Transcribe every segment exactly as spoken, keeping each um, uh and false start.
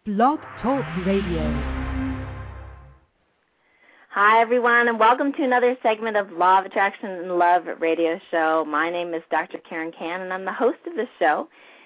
Blog Talk Radio. Hi, everyone, and welcome to another segment of Law of Attraction and Love Radio Show. My name is Doctor Karen Kan, and I'm the host of this show.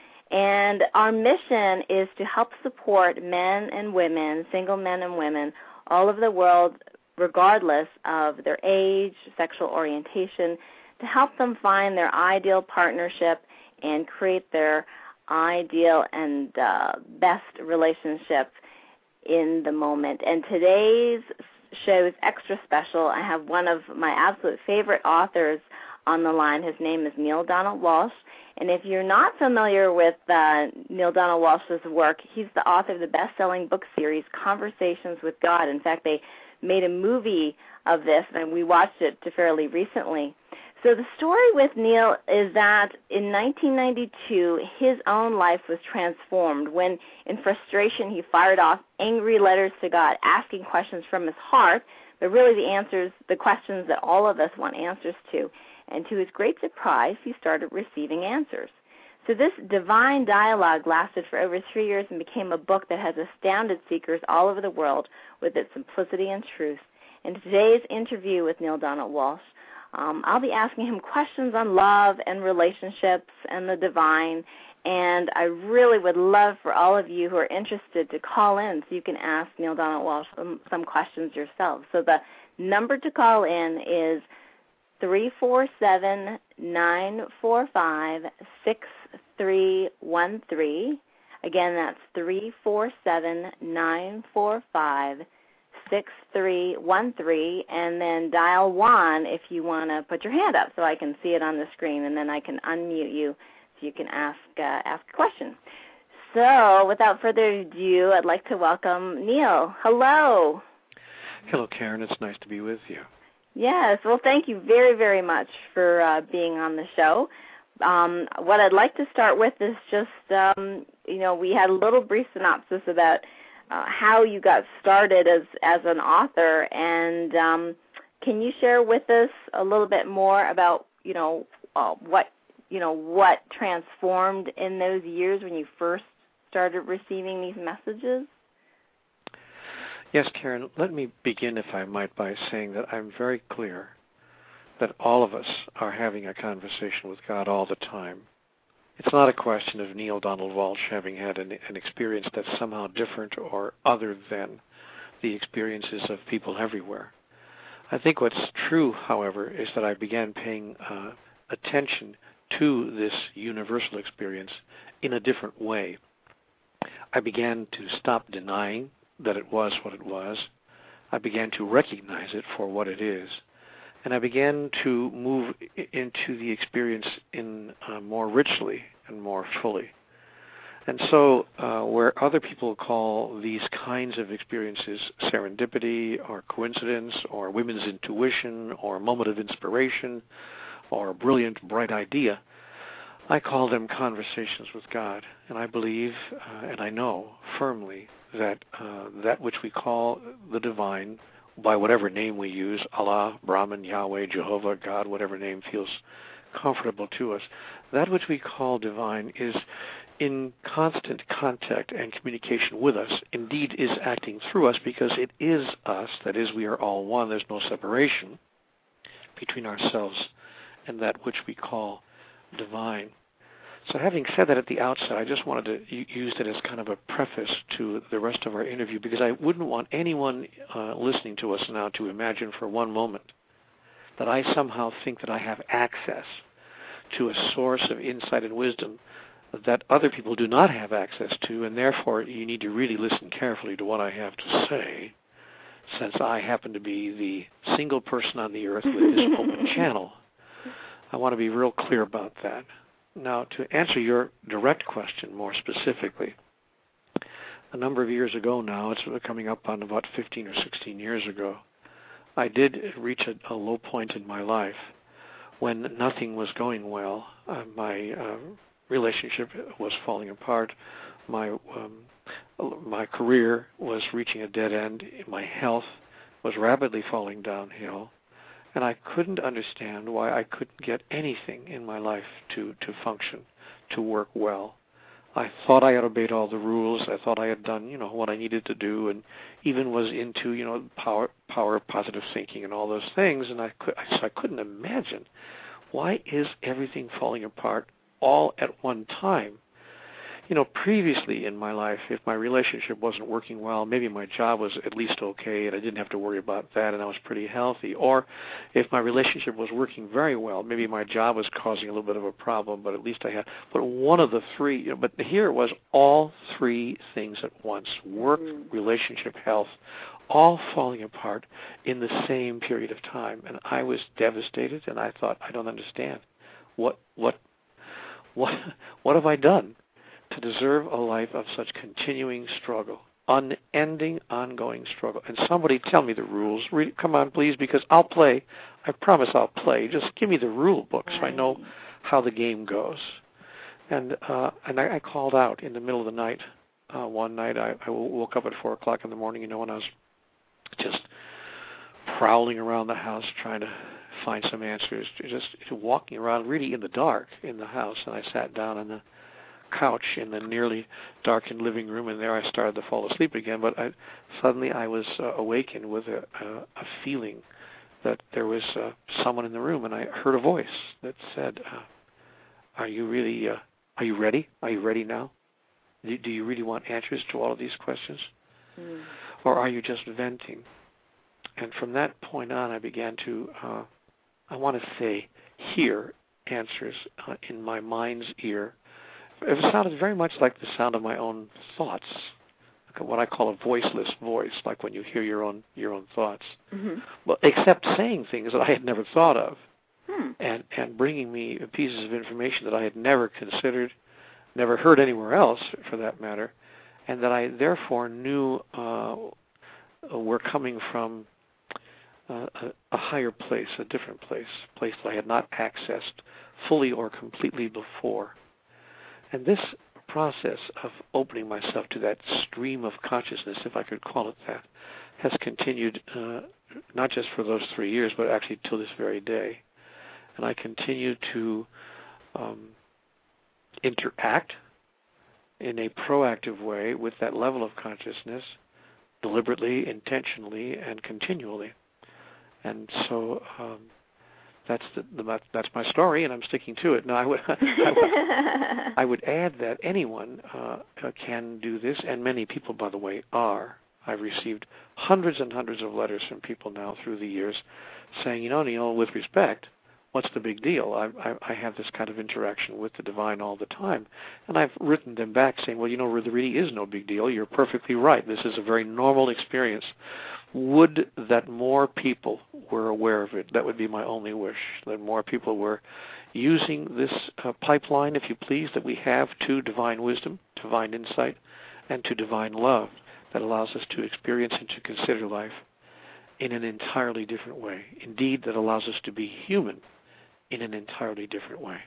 And our mission is to help support men and women, single men and women, all over the world, regardless of their age, sexual orientation, to help them find their ideal partnership and create their ideal and uh, best relationship in the moment. And today's show is extra special. I have one of my absolute favorite authors on the line. His name is Neale Donald Walsch. And if you're not familiar with uh, Neale Donald Walsch's work, he's the author of the best-selling book series, Conversations with God. In fact, they made a movie of this, and we watched it fairly recently. So the story with Neale is that in nineteen ninety-two, his own life was transformed when, in frustration, he fired off angry letters to God, asking questions from his heart, but really the answers, the questions that all of us want answers to. And to his great surprise, he started receiving answers. So this divine dialogue lasted for over three years and became a book that has astounded seekers all over the world with its simplicity and truth. In today's interview with Neale Donald Walsch, Um, I'll be asking him questions on love and relationships and the divine, and I really would love for all of you who are interested to call in so you can ask Neale Donald Walsch some, some questions yourself. So the number to call in is three four seven, nine four five, six three one three. Again, that's three four seven, nine four five, six three one three, and then dial one if you want to put your hand up so I can see it on the screen, and then I can unmute you so you can ask uh, ask a question. So without further ado, I'd like to welcome Neale. Hello. Hello, Karen. It's nice to be with you. Yes. Well, thank you very, very much for uh, being on the show. Um, what I'd like to start with is just, um, you know, we had a little brief synopsis about Uh, how you got started as as an author, and um, can you share with us a little bit more about you know uh, what you know what transformed in those years when you first started receiving these messages? Yes, Karen. Let me begin, if I might, by saying that I'm very clear that all of us are having a conversation with God all the time. It's not a question of Neale Donald Walsch having had an, an experience that's somehow different or other than the experiences of people everywhere. I think what's true, however, is that I began paying uh, attention to this universal experience in a different way. I began to stop denying that it was what it was. I began to recognize it for what it is. And I began to move into the experience in uh, more richly and more fully. And so uh, where other people call these kinds of experiences serendipity or coincidence or women's intuition or a moment of inspiration or a brilliant, bright idea, I call them conversations with God. And I believe uh, and I know firmly that uh, that which we call the divine, by whatever name we use, Allah, Brahman, Yahweh, Jehovah, God, whatever name feels comfortable to us, that which we call divine is in constant contact and communication with us, indeed is acting through us because it is us, that is, we are all one. There's no separation between ourselves and that which we call divine. So having said that at the outset, I just wanted to use it as kind of a preface to the rest of our interview because I wouldn't want anyone uh, listening to us now to imagine for one moment that I somehow think that I have access to a source of insight and wisdom that other people do not have access to, and therefore you need to really listen carefully to what I have to say, since I happen to be the single person on the earth with this open channel. I want to be real clear about that. Now, to answer your direct question more specifically, a number of years ago now, it's coming up on about fifteen or sixteen years ago, I did reach a, a low point in my life when nothing was going well. Uh, my uh, relationship was falling apart. My um, my career was reaching a dead end. My health was rapidly falling downhill. And I couldn't understand why I couldn't get anything in my life to, to function, to work well. I thought I had obeyed all the rules. I thought I had done, you know, what I needed to do, and even was into, you know, power, power of positive thinking and all those things. And I could, so I couldn't imagine, why is everything falling apart all at one time? You know, previously in my life, if my relationship wasn't working well, maybe my job was at least okay and I didn't have to worry about that and I was pretty healthy. Or if my relationship was working very well, maybe my job was causing a little bit of a problem, but at least I had, but one of the three, you know, but here it was all three things at once, work, mm-hmm. relationship, health, all falling apart in the same period of time. And I was devastated and I thought, I don't understand. What, what, what, what have I done to deserve a life of such continuing struggle, unending, ongoing struggle? And somebody tell me the rules. Read, come on, please, because I'll play. I promise I'll play. Just give me the rule book so I know how the game goes. And uh, and I, I called out in the middle of the night. Uh, one night I, I woke up at four o'clock in the morning, you know, and I was just prowling around the house trying to find some answers, just walking around really in the dark in the house. And I sat down on the couch in the nearly darkened living room, and there I started to fall asleep again. But I, suddenly I was uh, awakened with a, a, a feeling that there was uh, someone in the room, and I heard a voice that said, uh, "Are you really? Uh, are you ready? Are you ready now? Do, do you really want answers to all of these questions, mm. or are you just venting?" And from that point on, I began to, uh, I want to say, hear answers uh, in my mind's ear. It sounded very much like the sound of my own thoughts, like what I call a voiceless voice, like when you hear your own your own thoughts. Mm-hmm. Well, except saying things that I had never thought of, hmm. and and bringing me pieces of information that I had never considered, never heard anywhere else, for that matter, and that I therefore knew uh, were coming from uh, a, a higher place, a different place, a place that I had not accessed fully or completely before. And this process of opening myself to that stream of consciousness, if I could call it that, has continued uh, not just for those three years, but actually till this very day. And I continue to um, interact in a proactive way with that level of consciousness, deliberately, intentionally, and continually. And so um, That's the, the that's my story, and I'm sticking to it. Now, I would I would, I would add that anyone uh, can do this, and many people, by the way, are. I've received hundreds and hundreds of letters from people now through the years saying, you know, Neil, with respect, what's the big deal? I, I, I have this kind of interaction with the divine all the time. And I've written them back saying, well, you know, there really is no big deal. You're perfectly right. This is a very normal experience. Would that more people were aware of it. That would be my only wish, that more people were using this uh, pipeline, if you please, that we have to divine wisdom, divine insight, and to divine love that allows us to experience and to consider life in an entirely different way. Indeed, that allows us to be human in an entirely different way.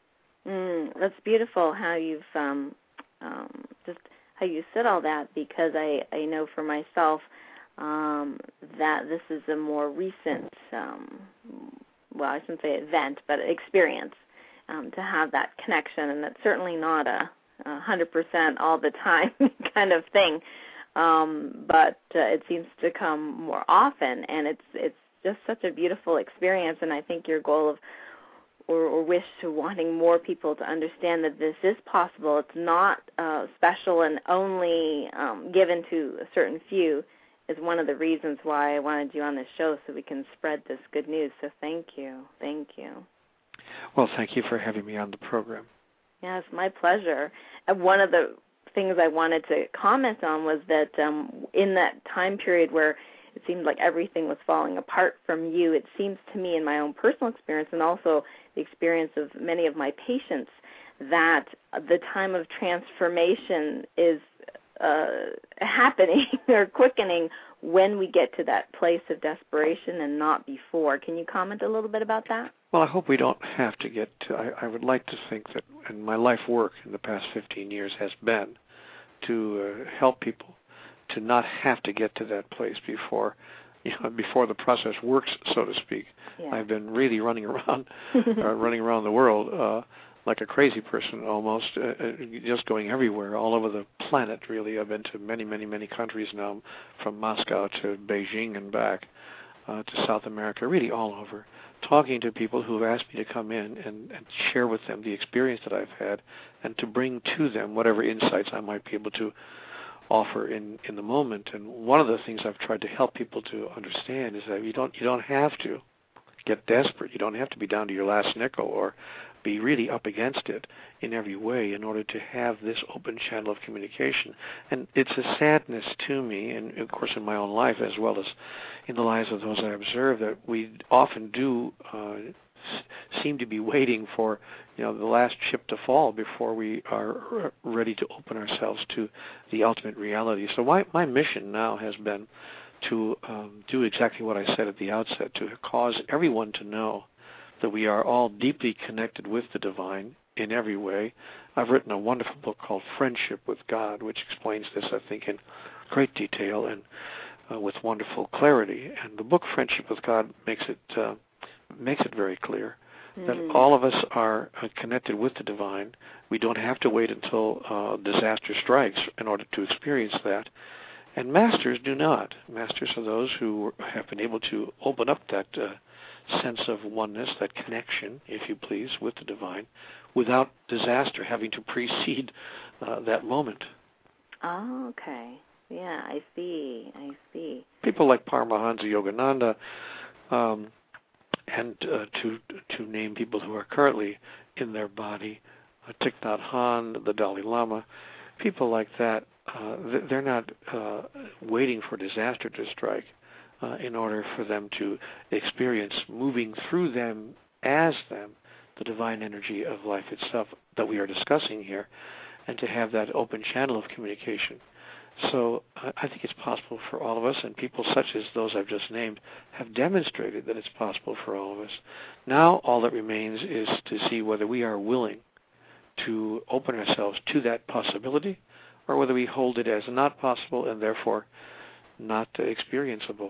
Mm, that's beautiful how you've um, um, just how you said all that, because I, I know for myself um, that this is a more recent, um, well, I shouldn't say event, but experience um, to have that connection, and that's certainly not a one hundred percent all the time kind of thing, um, but uh, it seems to come more often, and it's it's just such a beautiful experience, and I think your goal of Or, or wish to wanting more people to understand that this is possible. It's not uh, special and only um, given to a certain few is one of the reasons why I wanted you on this show, so we can spread this good news. So thank you. Thank you. Well, thank you for having me on the program. Yes, my pleasure. And one of the things I wanted to comment on was that um, in that time period where it seemed like everything was falling apart from you, it seems to me in my own personal experience and also the experience of many of my patients that the time of transformation is uh, happening or quickening when we get to that place of desperation and not before. Can you comment a little bit about that? Well, I hope we don't have to get to, I, I would like to think that, and my life work in the past fifteen years has been to uh, help people to not have to get to that place before, you know, before the process works, so to speak. Yeah. I've been really running around, uh, running around the world, uh, like a crazy person almost, uh, just going everywhere, all over the planet, really. I've been to many, many, many countries now, from Moscow to Beijing and back uh, to South America, really all over, talking to people who have asked me to come in and, and share with them the experience that I've had and to bring to them whatever insights I might be able to offer in, in the moment. And one of the things I've tried to help people to understand is that you don't you don't have to get desperate. You don't have to be down to your last nickel or be really up against it in every way in order to have this open channel of communication. And it's a sadness to me, and of course in my own life as well as in the lives of those I observe, that we often do uh, seem to be waiting for, you know, the last chip to fall before we are ready to open ourselves to the ultimate reality. So my, my mission now has been to um, do exactly what I said at the outset, to cause everyone to know that we are all deeply connected with the divine in every way. I've written a wonderful book called Friendship with God, which explains this, I think, in great detail and uh, with wonderful clarity. And the book Friendship with God makes it uh, makes it very clear mm. that all of us are uh, connected with the divine. We don't have to wait until uh, disaster strikes in order to experience that. And masters do not. Masters are those who have been able to open up that uh, sense of oneness, that connection, if you please, with the divine, without disaster having to precede uh, that moment. Oh, okay. Yeah, I see. I see. People like Paramahansa Yogananda, um, and uh, to to name people who are currently in their body, uh, Thich Nhat Hanh, the Dalai Lama, people like that, uh, they're not uh, waiting for disaster to strike uh, in order for them to experience, moving through them as them, the divine energy of life itself that we are discussing here, and to have that open channel of communication. So uh, I think it's possible for all of us, and people such as those I've just named have demonstrated that it's possible for all of us. Now all that remains is to see whether we are willing to open ourselves to that possibility, or whether we hold it as not possible and therefore not uh, experienceable.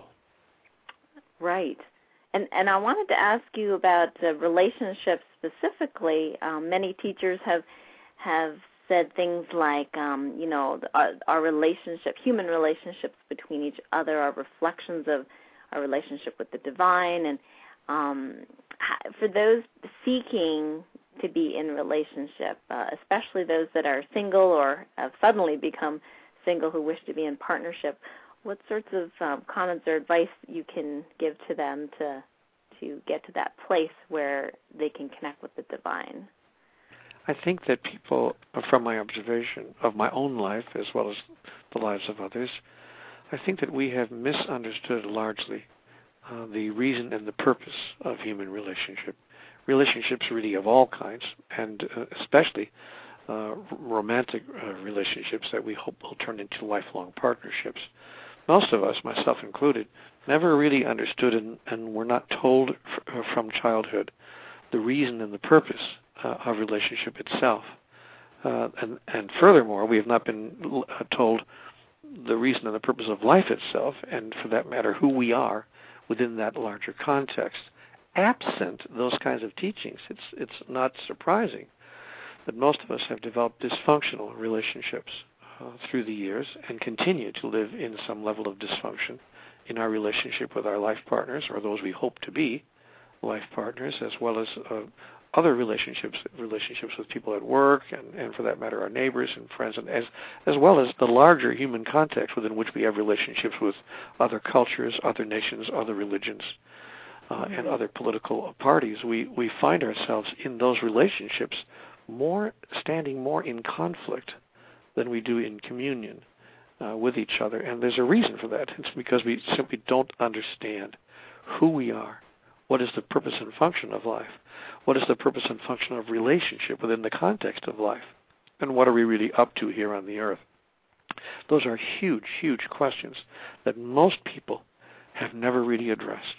Right. And and I wanted to ask you about uh, relationships specifically. Um, many teachers have have said things like, um, you know, our, our relationship, human relationships between each other are reflections of our relationship with the divine. And um, for those seeking to be in relationship, uh, especially those that are single or have suddenly become single who wish to be in partnership, what sorts of um, comments or advice you can give to them to to get to that place where they can connect with the divine? I think that people, from my observation of my own life as well as the lives of others, I think that we have misunderstood largely uh, the reason and the purpose of human relationship. Relationships really of all kinds, and uh, especially uh, romantic uh, relationships that we hope will turn into lifelong partnerships. Most of us, myself included, never really understood and, and were not told f- from childhood the reason and the purpose uh, of relationship itself. Uh, and, and furthermore, we have not been uh, told the reason and the purpose of life itself, and for that matter, who we are within that larger context. Absent those kinds of teachings, it's it's not surprising that most of us have developed dysfunctional relationships uh, through the years and continue to live in some level of dysfunction in our relationship with our life partners, or those we hope to be life partners, as well as uh, other relationships, relationships with people at work, and, and for that matter, our neighbors and friends, and as as well as the larger human context within which we have relationships with other cultures, other nations, other religions, uh, and other political parties. We we find ourselves in those relationships more standing more in conflict than we do in communion uh, with each other, and there's a reason for that. It's because we simply don't understand who we are. What is the purpose and function of life? What is the purpose and function of relationship within the context of life? And what are we really up to here on the earth? Those are huge, huge questions that most people have never really addressed.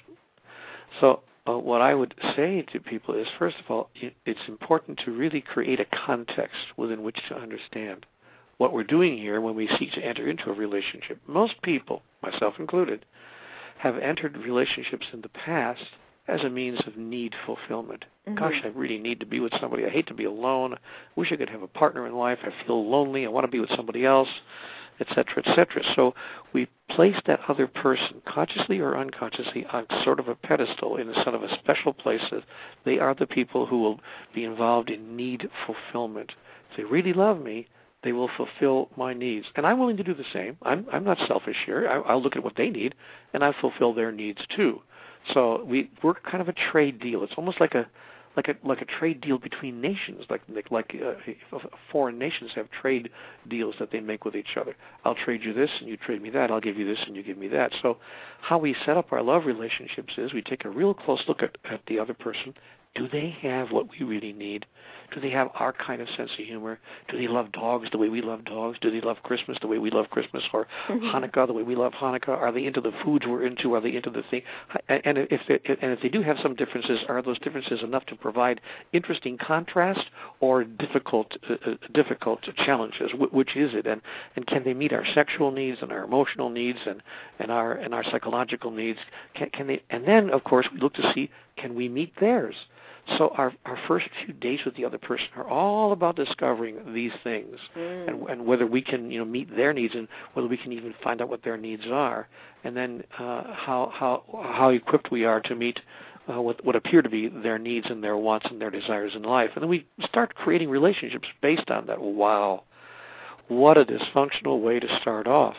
So uh, what I would say to people is, first of all, it, it's important to really create a context within which to understand what we're doing here when we seek to enter into a relationship. Most people, myself included, have entered relationships in the past as a means of need fulfillment. Mm-hmm. Gosh, I really need to be with somebody. I hate to be alone. I wish I could have a partner in life. I feel lonely. I want to be with somebody else, et cetera, et cetera. So we place that other person, consciously or unconsciously, on sort of a pedestal in a sort of a special place that they are the people who will be involved in need fulfillment. If they really love me, they will fulfill my needs. And I'm willing to do the same. I'm, I'm not selfish here. I, I'll look at what they need, and I fulfill their needs too. So we we're kind of a trade deal. It's almost like a like a like a trade deal between nations. Like like, like uh, foreign nations have trade deals that they make with each other. I'll trade you this, and you trade me that. I'll give you this, and you give me that. So how we set up our love relationships is we take a real close look at, at the other person. Do they have what we really need? Do they have our kind of sense of humor? Do they love dogs the way we love dogs? Do they love Christmas the way we love Christmas, or mm-hmm. Hanukkah the way we love Hanukkah? Are they into the foods we're into? Are they into the thing? And if they, and if they do have some differences, are those differences enough to provide interesting contrast or difficult uh, difficult challenges? Wh- which is it? And and can they meet our sexual needs and our emotional needs and, and our and our psychological needs? Can, can they? And then of course we look to see, can we meet theirs? So our, our first few days with the other person are all about discovering these things mm. and, and whether we can, you know, meet their needs and whether we can even find out what their needs are, and then uh, how how how equipped we are to meet uh, what what appear to be their needs and their wants and their desires in life. And then we start creating relationships based on that. Wow, what a dysfunctional way to start off.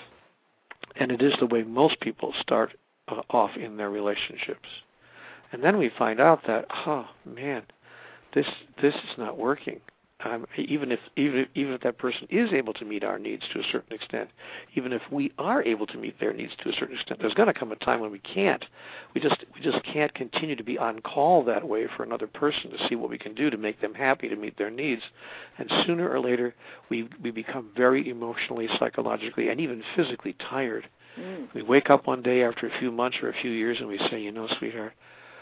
And it is the way most people start uh, off in their relationships. And then we find out that, oh man, this this is not working. Um, even if even if, even if that person is able to meet our needs to a certain extent, even if we are able to meet their needs to a certain extent, there's going to come a time when we can't. We just we just can't continue to be on call that way for another person to see what we can do to make them happy, to meet their needs. And sooner or later, we we become very emotionally, psychologically, and even physically tired. Mm. We wake up one day after a few months or a few years, and we say, you know, sweetheart,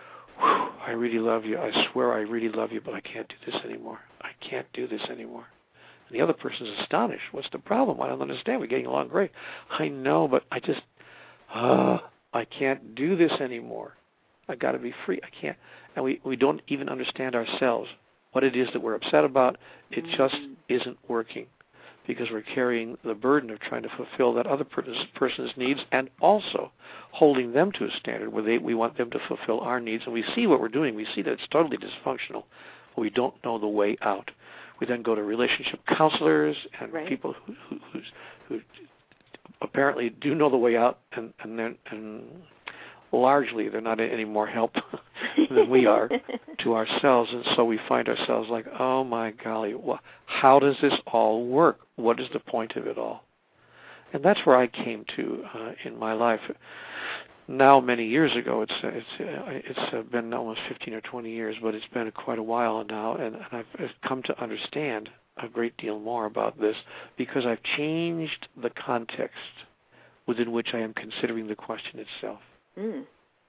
I really love you. I swear I really love you, but I can't do this anymore. I can't do this anymore. And the other person's astonished. What's the problem? I don't understand. We're getting along great. I know, but I just, uh, I can't do this anymore. I got to be free. I can't. And we, we don't even understand ourselves, what it is that we're upset about. It just isn't working, because we're carrying the burden of trying to fulfill that other person's needs and also holding them to a standard where they, we want them to fulfill our needs. And we see what we're doing. We see that it's totally dysfunctional, but we don't know the way out. We then go to relationship counselors and right. people who, who, who, who apparently do know the way out, and, and, then, and largely they're not any more help than we are to ourselves. And so we find ourselves like, oh my golly, wh- how does this all work? What is the point of it all? And that's where I came to uh, in my life. Now, many years ago, it's uh, it's uh, it's uh, been almost fifteen or twenty years, but it's been quite a while now, and, and I've come to understand a great deal more about this because I've changed the context within which I am considering the question itself. Mm.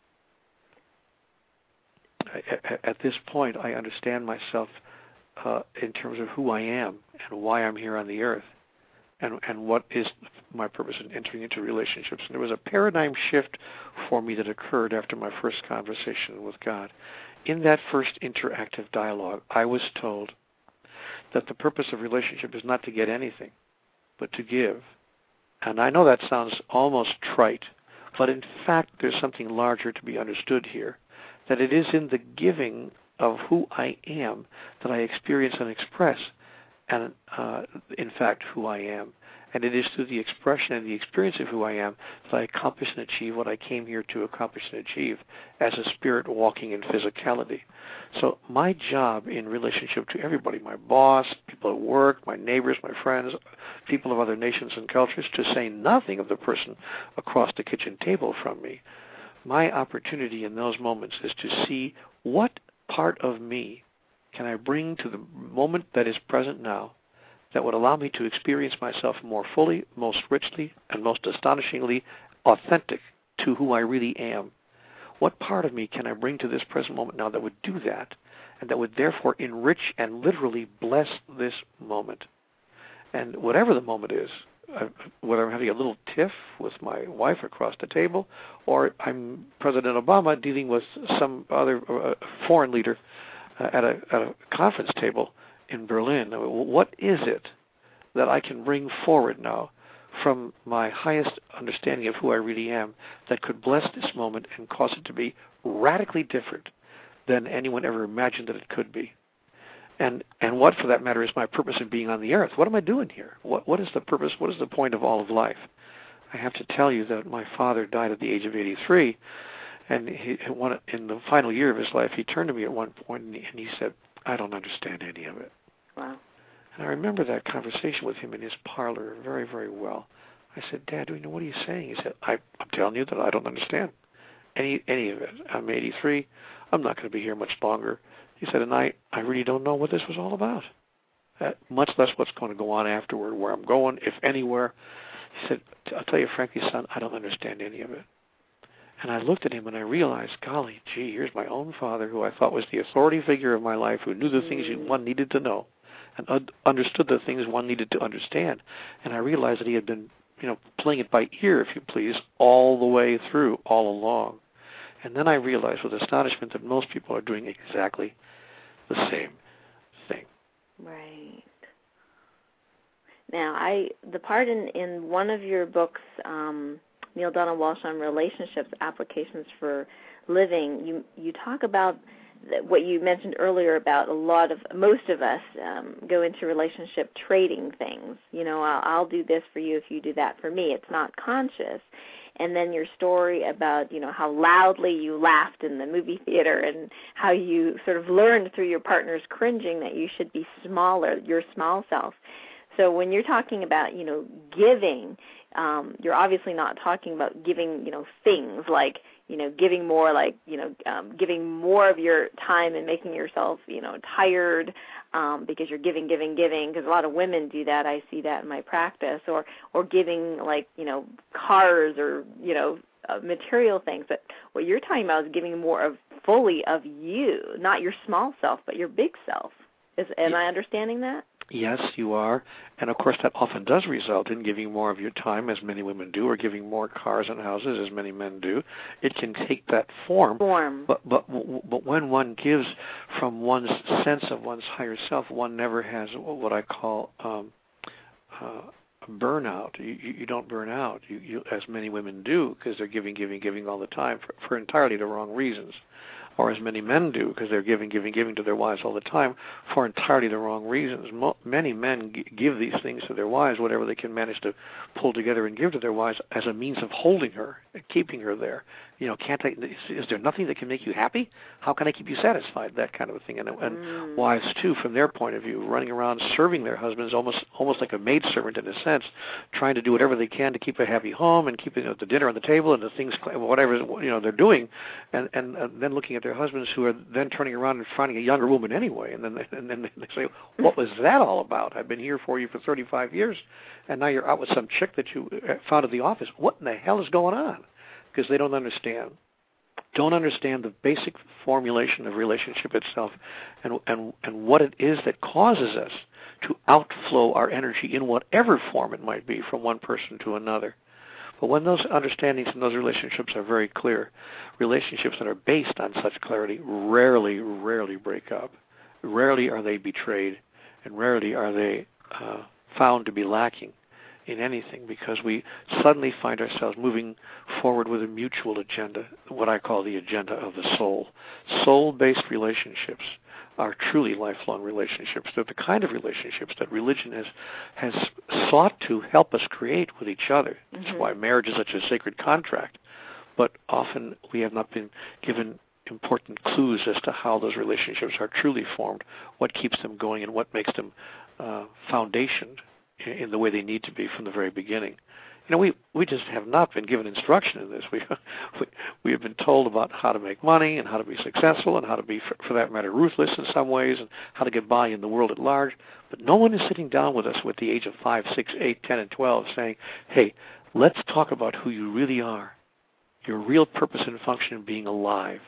At, at this point, I understand myself uh, in terms of who I am and why I'm here on the earth, and and what is my purpose in entering into relationships. And there was a paradigm shift for me that occurred after my first conversation with God. In that first interactive dialogue, I was told that the purpose of relationship is not to get anything, but to give. And I know that sounds almost trite, but in fact there's something larger to be understood here, that it is in the giving of who I am that I experience and express, and uh, in fact who I am. And it is through the expression and the experience of who I am that I accomplish and achieve what I came here to accomplish and achieve as a spirit walking in physicality. So my job in relationship to everybody, my boss, people at work, my neighbors, my friends, people of other nations and cultures, to say nothing of the person across the kitchen table from me, my opportunity in those moments is to see what part of me can I bring to the moment that is present now that would allow me to experience myself more fully, most richly, and most astonishingly authentic to who I really am. What part of me can I bring to this present moment now that would do that, and that would therefore enrich and literally bless this moment? And whatever the moment is, I, whether I'm having a little tiff with my wife across the table, or I'm President Obama dealing with some other uh, foreign leader uh, at a at a conference table in Berlin. I mean, what is it that I can bring forward now from my highest understanding of who I really am that could bless this moment and cause it to be radically different than anyone ever imagined that it could be? And and what, for that matter, is my purpose of being on the earth? What am I doing here? What what is the purpose? What is the point of all of life? I have to tell you that my father died at the age of eighty-three, and he, in the final year of his life, he turned to me at one point and he, and he said, "I don't understand any of it." Wow. And I remember that conversation with him in his parlor very, very well. I said, "Dad, you know, what are you saying?" He said, I, I'm telling you that I don't understand any any of it. I'm eighty-three. I'm not going to be here much longer. He said, and I, I really don't know what this was all about, uh, much less what's going to go on afterward, where I'm going, if anywhere. He said, I'll tell you frankly, son, I don't understand any of it. And I looked at him and I realized, golly, gee, here's my own father, who I thought was the authority figure of my life, who knew the things one needed to know and un- understood the things one needed to understand. And I realized that he had been, you know, playing it by ear, if you please, all the way through, all along. And then I realized with astonishment that most people are doing exactly the same thing. Right. Now, I the part in, in one of your books, um, Neale Donald Walsch, on relationships, applications for living, you you talk about what you mentioned earlier about a lot of, most of us um, go into relationship trading things. You know, I'll, I'll do this for you if you do that for me. It's not conscious. And then your story about, you know, how loudly you laughed in the movie theater and how you sort of learned through your partner's cringing that you should be smaller, your small self. So when you're talking about, you know, giving, um, you're obviously not talking about giving, you know, things like, you know, giving more, like, you know, um, giving more of your time and making yourself, you know, tired um, because you're giving, giving, giving, because a lot of women do that. I see that in my practice, or, or giving, like, you know, cars or, you know, uh, material things. But what you're talking about is giving more of fully of you, not your small self, but your big self. Is, am I understanding that? Yes, you are. And, of course, that often does result in giving more of your time, as many women do, or giving more cars and houses, as many men do. It can take that form. Form. But, but, but when one gives from one's sense of one's higher self, one never has what I call um, uh, burnout. You, you don't burn out, you, you, as many women do, because they're giving, giving, giving all the time for, for entirely the wrong reasons. Or as many men do, because they're giving, giving, giving to their wives all the time for entirely the wrong reasons. Mo- many men g- give these things to their wives, whatever they can manage to pull together and give to their wives, as a means of holding her and keeping her there. You know, can't I, is, is there nothing that can make you happy? How can I keep you satisfied? That kind of a thing. And, and mm. wives, too, from their point of view, running around serving their husbands almost almost like a maidservant in a sense, trying to do whatever they can to keep a happy home and keep, you know, the dinner on the table and the things, whatever, you know, they're doing, and, and, and then looking at their husbands, who are then turning around and finding a younger woman anyway, and then they, and then they say, what was that all about? I've been here for you for thirty-five years, and now you're out with some chick that you found at the office. What in the hell is going on? Because they don't understand. Don't understand the basic formulation of relationship itself, and, and, and what it is that causes us to outflow our energy in whatever form it might be from one person to another. But when those understandings and those relationships are very clear, relationships that are based on such clarity rarely, rarely break up. Rarely are they betrayed, and rarely are they uh, found to be lacking in anything, because we suddenly find ourselves moving forward with a mutual agenda, what I call the agenda of the soul. Soul-based relationships are truly lifelong relationships. They're the kind of relationships that religion has has sought to help us create with each other. Mm-hmm. That's why marriage is such a sacred contract. But often we have not been given important clues as to how those relationships are truly formed, what keeps them going, and what makes them uh, foundationed in the way they need to be from the very beginning. You know, we, we just have not been given instruction in this. We, we we have been told about how to make money and how to be successful and how to be, for, for that matter, ruthless in some ways, and how to get by in the world at large. But no one is sitting down with us at the age of five, six, eight, ten, and twelve saying, hey, let's talk about who you really are, your real purpose and function in being alive.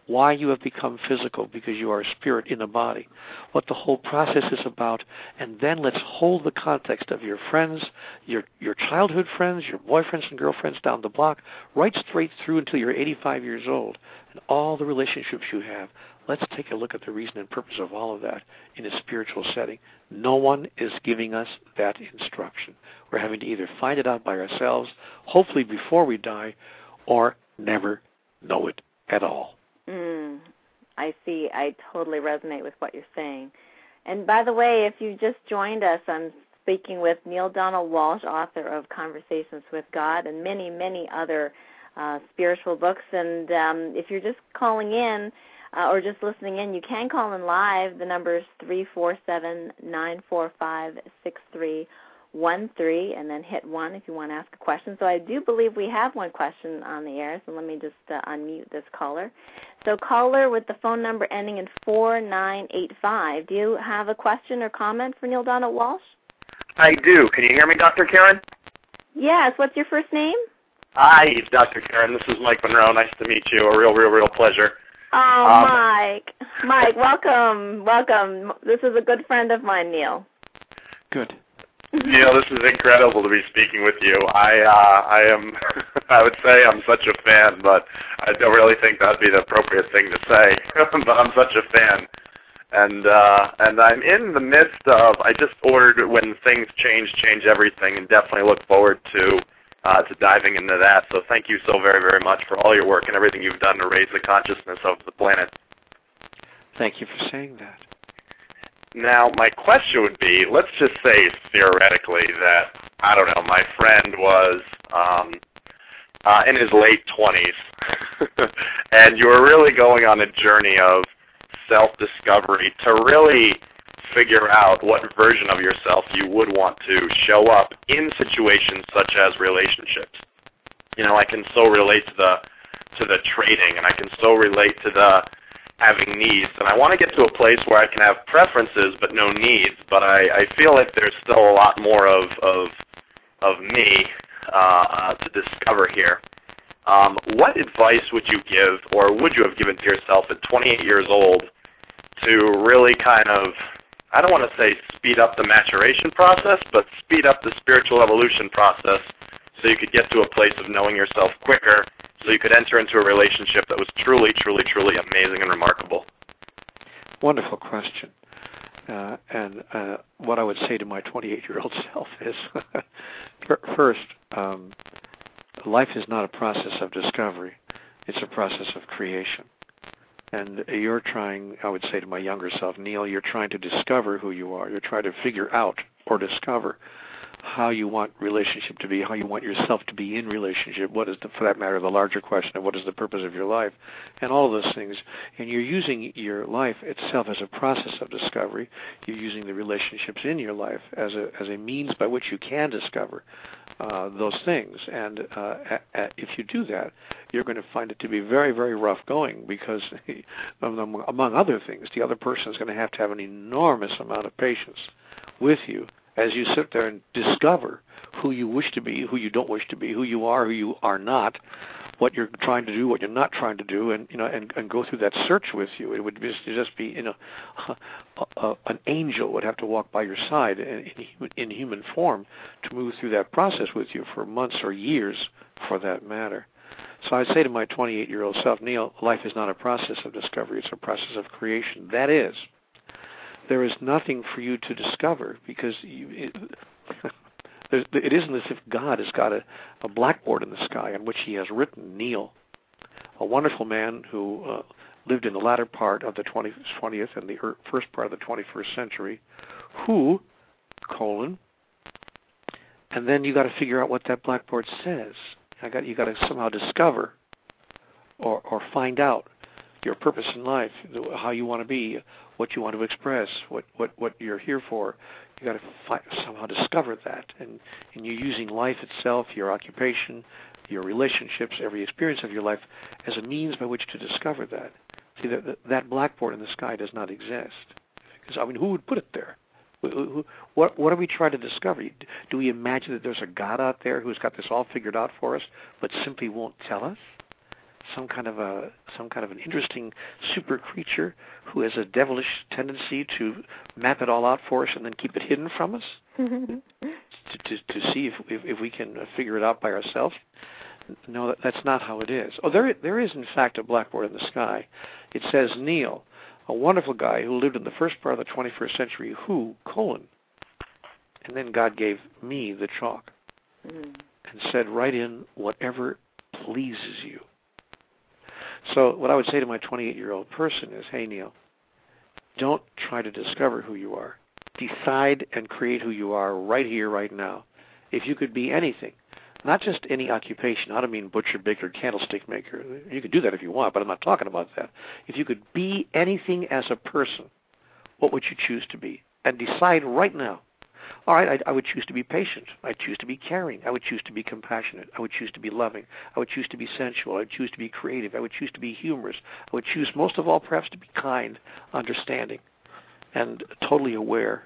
why you have become physical, because you are a spirit in a body, what the whole process is about, and then let's hold the context of your friends, your your childhood friends, your boyfriends and girlfriends down the block, right straight through until you're eighty-five years old, and all the relationships you have. Let's take a look at the reason and purpose of all of that in a spiritual setting. No one is giving us that instruction. We're having to either find it out by ourselves, hopefully before we die, or never know it at all. Mm, I see. I totally resonate with what you're saying. And by the way, if you just joined us, I'm speaking with Neale Donald Walsch, author of Conversations with God and many, many other uh, spiritual books. And um, if you're just calling in uh, or just listening in, you can call in live. The number is three four seven, nine four five, six three one three, and then hit one if you want to ask a question. So I do believe we have one question on the air, so let me just uh, unmute this caller. So caller with the phone number ending in four nine eight five, do you have a question or comment for Neale Donald Walsch? I do. Can you hear me, Doctor Karen? Yes. What's your first name? Hi, Doctor Karen. This is Mike Monroe. Nice to meet you. A real, real, real pleasure. Oh, um, Mike. Mike, welcome. Welcome. This is a good friend of mine, Neale. Good. Neale, this is incredible to be speaking with you. I uh, I am, I would say I'm such a fan, but I don't really think that would be the appropriate thing to say. But I'm such a fan. And uh, and I'm in the midst of, I just ordered When Things Change, Change Everything, and definitely look forward to uh, to diving into that. So thank you so very, very much for all your work and everything you've done to raise the consciousness of the planet. Thank you for saying that. Now, my question would be, let's just say theoretically that, I don't know, my friend was um, uh, in his late twenties, and you were really going on a journey of self-discovery to really figure out what version of yourself you would want to show up in situations such as relationships. You know, I can so relate to the to the trading, and I can so relate to the having needs, and I want to get to a place where I can have preferences but no needs, but I, I feel like there's still a lot more of of, of me uh, uh, to discover here. Um, what advice would you give, or would you have given to yourself at twenty-eight years old to really kind of, I don't want to say speed up the maturation process, but speed up the spiritual evolution process so you could get to a place of knowing yourself quicker, so you could enter into a relationship that was truly, truly, truly amazing and remarkable? Wonderful question. Uh, and uh, what I would say to my twenty-eight-year-old self is, first, um, life is not a process of discovery. It's a process of creation. And you're trying, I would say to my younger self, Neale, you're trying to discover who you are. You're trying to figure out or discover how you want relationship to be, how you want yourself to be in relationship, what is, the, for that matter, the larger question of what is the purpose of your life, and all of those things. And you're using your life itself as a process of discovery. You're using the relationships in your life as a as a means by which you can discover uh, those things. And uh, a, a, if you do that, you're going to find it to be very, very rough going because, among other things, the other person is going to have to have an enormous amount of patience with you as you sit there and discover who you wish to be, who you don't wish to be, who you are, who you are not, what you're trying to do, what you're not trying to do, and you know, and, and go through that search with you. It would just, just be, you know, a, a, an angel would have to walk by your side in, in, in human form to move through that process with you for months or years, for that matter. So I'd say to my twenty-eight-year-old self, Neale, life is not a process of discovery; it's a process of creation. That is, there is nothing for you to discover because you, it, it isn't as if God has got a, a blackboard in the sky on which he has written Neale, a wonderful man who uh, lived in the latter part of the twentieth and the first part of the twenty-first century, who, colon, and then you got to figure out what that blackboard says. I got you got to somehow discover or or find out your purpose in life, how you want to be, what you want to express, what, what, what you're here for. You got to fi- somehow discover that, and, and you're using life itself, your occupation, your relationships, every experience of your life as a means by which to discover that. See, that that blackboard in the sky does not exist. Because I mean, who would put it there? What what are we trying to discover? Do we imagine that there's a God out there who's got this all figured out for us, but simply won't tell us? some kind of a some kind of an interesting super creature who has a devilish tendency to map it all out for us and then keep it hidden from us to, to to see if, if if we can figure it out by ourselves. No, that, that's not how it is. Oh, there there is in fact a blackboard in the sky. It says Neil, a wonderful guy who lived in the first part of the twenty-first century, who, colon, and then God gave me the chalk mm. and said, write in whatever pleases you. So what I would say to my twenty-eight-year-old person is, hey, Neil, don't try to discover who you are. Decide and create who you are right here, right now. If you could be anything, not just any occupation. I don't mean butcher, baker, candlestick maker. You could do that if you want, but I'm not talking about that. If you could be anything as a person, what would you choose to be? And decide right now. All right, I, I would choose to be patient. I would choose to be caring. I would choose to be compassionate. I would choose to be loving. I would choose to be sensual. I would choose to be creative. I would choose to be humorous. I would choose most of all perhaps to be kind, understanding, and totally aware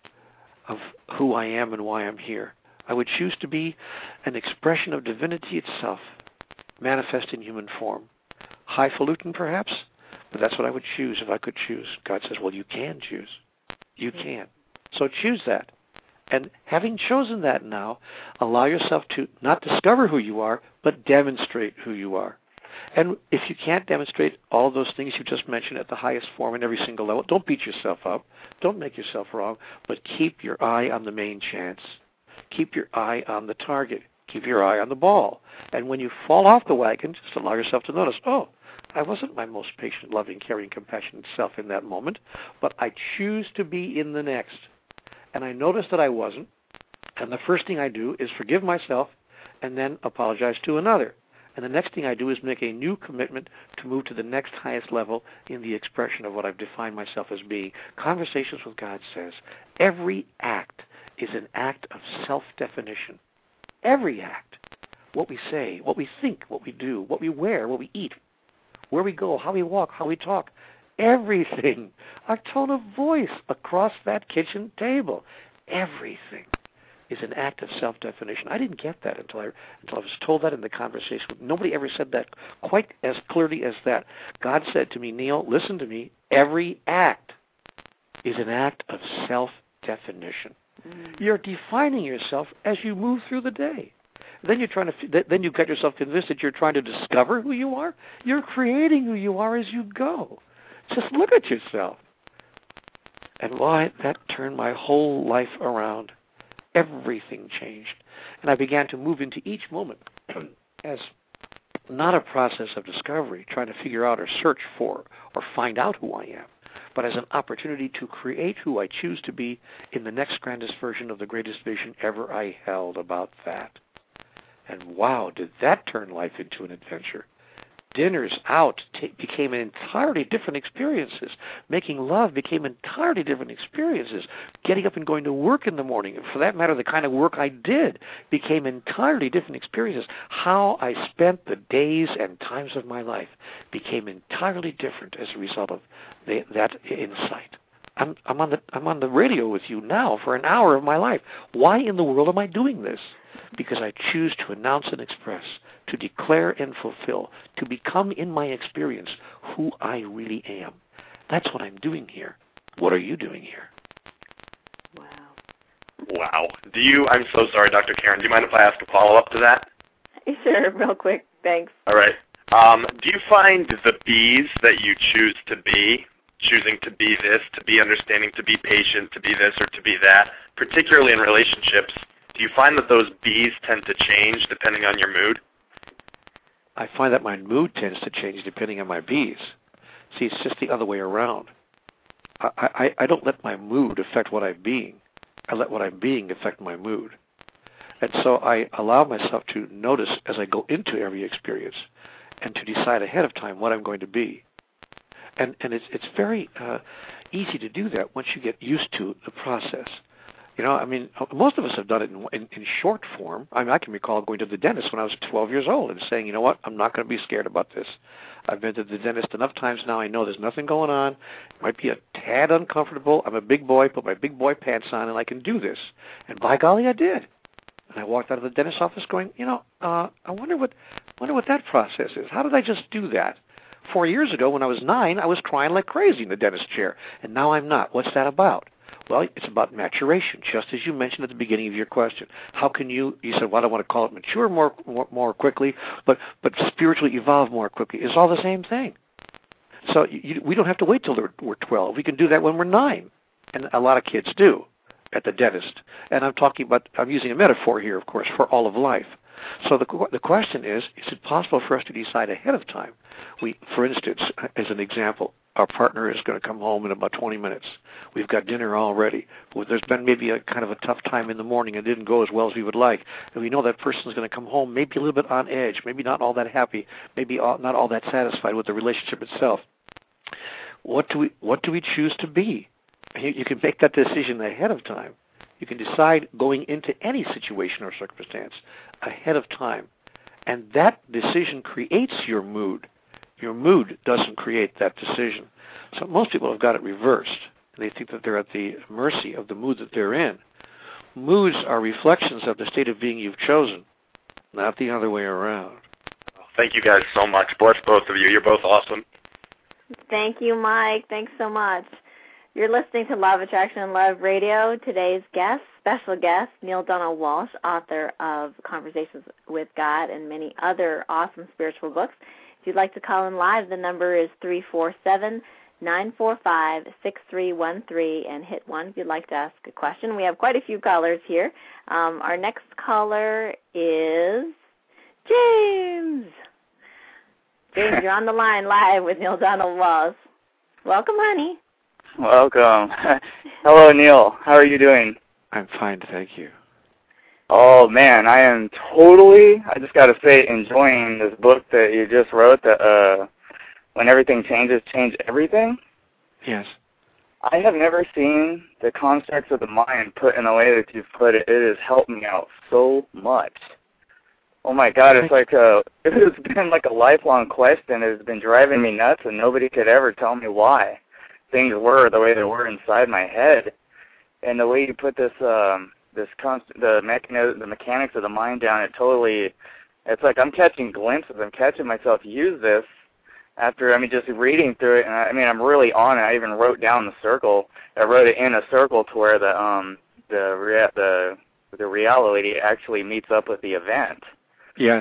of who I am and why I'm here. I would choose to be an expression of divinity itself, manifest in human form. Highfalutin perhaps, but that's what I would choose if I could choose. God says, well, you can choose. You can. So choose that. And having chosen that now, allow yourself to not discover who you are, but demonstrate who you are. And if you can't demonstrate all of those things you just mentioned at the highest form in every single level, don't beat yourself up. Don't make yourself wrong, but keep your eye on the main chance. Keep your eye on the target. Keep your eye on the ball. And when you fall off the wagon, just allow yourself to notice, oh, I wasn't my most patient, loving, caring, compassionate self in that moment, but I choose to be in the next. And I noticed that I wasn't, and the first thing I do is forgive myself and then apologize to another. And the next thing I do is make a new commitment to move to the next highest level in the expression of what I've defined myself as being. Conversations with God says every act is an act of self-definition. Every act. What we say, what we think, what we do, what we wear, what we eat, where we go, how we walk, how we talk. Everything. Our tone of voice across that kitchen table. Everything is an act of self-definition. I didn't get that until I until I was told that in the conversation. Nobody ever said that quite as clearly as that. God said to me, Neil, listen to me. Every act is an act of self-definition. Mm. You're defining yourself as you move through the day. Then you're trying to. Then you've got yourself convinced that you're trying to discover who you are. You're creating who you are as you go. Just look at yourself. And why, that turned my whole life around. Everything changed. And I began to move into each moment as not a process of discovery, trying to figure out or search for or find out who I am, but as an opportunity to create who I choose to be in the next grandest version of the greatest vision ever I held about that. And wow, did that turn life into an adventure. Dinners out t- became entirely different experiences. Making love became entirely different experiences. Getting up and going to work in the morning, for that matter, the kind of work I did, became entirely different experiences. How I spent the days and times of my life became entirely different as a result of the, that insight. I'm, I'm on the I'm on the radio with you now for an hour of my life. Why in the world am I doing this? Because I choose to announce and express, to declare and fulfill, to become in my experience who I really am. That's what I'm doing here. What are you doing here? Wow. Wow. Do you, I'm so sorry, Doctor Karen, do you mind if I ask a follow-up to that? Sure, real quick. Thanks. All right. Um, do you find the bees that you choose to be, choosing to be this, to be understanding, to be patient, to be this or to be that, particularly in relationships, do you find that those bees tend to change depending on your mood? I find that my mood tends to change depending on my bees. See, it's just the other way around. I, I, I don't let my mood affect what I'm being. I let what I'm being affect my mood. And so I allow myself to notice as I go into every experience and to decide ahead of time what I'm going to be. And and it's it's very uh, easy to do that once you get used to the process. You know, I mean, most of us have done it in, in, in short form. I mean, I can recall going to the dentist when I was twelve years old and saying, you know what, I'm not going to be scared about this. I've been to the dentist enough times now. I know there's nothing going on. It might be a tad uncomfortable. I'm a big boy, put my big boy pants on, and I can do this. And by golly, I did. And I walked out of the dentist's office going, you know, uh, I wonder what wonder what that process is. How did I just do that? Four years ago, when I was nine, I was crying like crazy in the dentist chair, and now I'm not. What's that about? Well, it's about maturation, just as you mentioned at the beginning of your question. How can you, you said, well, I don't want to call it mature more more, more quickly, but, but spiritually evolve more quickly. It's all the same thing. So you, we don't have to wait till we're twelve. We can do that when we're nine, and a lot of kids do at the dentist. And I'm talking about, I'm using a metaphor here, of course, for all of life. So the the question is, is it possible for us to decide ahead of time? We, for instance, as an example, our partner is going to come home in about twenty minutes. We've got dinner all ready. But there's been maybe a kind of a tough time in the morning and it didn't go as well as we would like. And we know that person's going to come home maybe a little bit on edge, maybe not all that happy, maybe all, not all that satisfied with the relationship itself. What do we what do we choose to be? You, you can make that decision ahead of time. You can decide going into any situation or circumstance ahead of time. And that decision creates your mood. Your mood doesn't create that decision. So most people have got it reversed. They think that they're at the mercy of the mood that they're in. Moods are reflections of the state of being you've chosen, not the other way around. Thank you guys so much. Bless both of you. You're both awesome. Thank you, Mike. Thanks so much. You're listening to Law of Attraction and Love Radio. Today's guest, special guest, Neale Donald Walsch, author of Conversations with God and many other awesome spiritual books. If you'd like to call in live, the number is three four seven, nine four five, six three one three, and hit one if you'd like to ask a question. We have quite a few callers here. Um, our next caller is James. James, you're on the line live with Neale Donald Walsch. Welcome, honey. Welcome. Hello, Neale. How are you doing? I'm fine, thank you. Oh, man, I am totally, I just got to say, enjoying this book that you just wrote, that uh, When Everything Changes, Change Everything. Yes. I have never seen the constructs of the mind put in the way that you've put it. It has helped me out so much. Oh, my God, it's like a, it's been like a lifelong question. It's been driving me nuts, and nobody could ever tell me why things were the way they were inside my head. And the way you put this, um, this const- the mechanism, the mechanics of the mind down, it totally, it's like I'm catching glimpses. I'm catching myself use this after, I mean, just reading through it. And I, I mean, I'm really on it. I even wrote down the circle. I wrote it in a circle to where the, um, the, rea- the, the reality actually meets up with the event. Yes.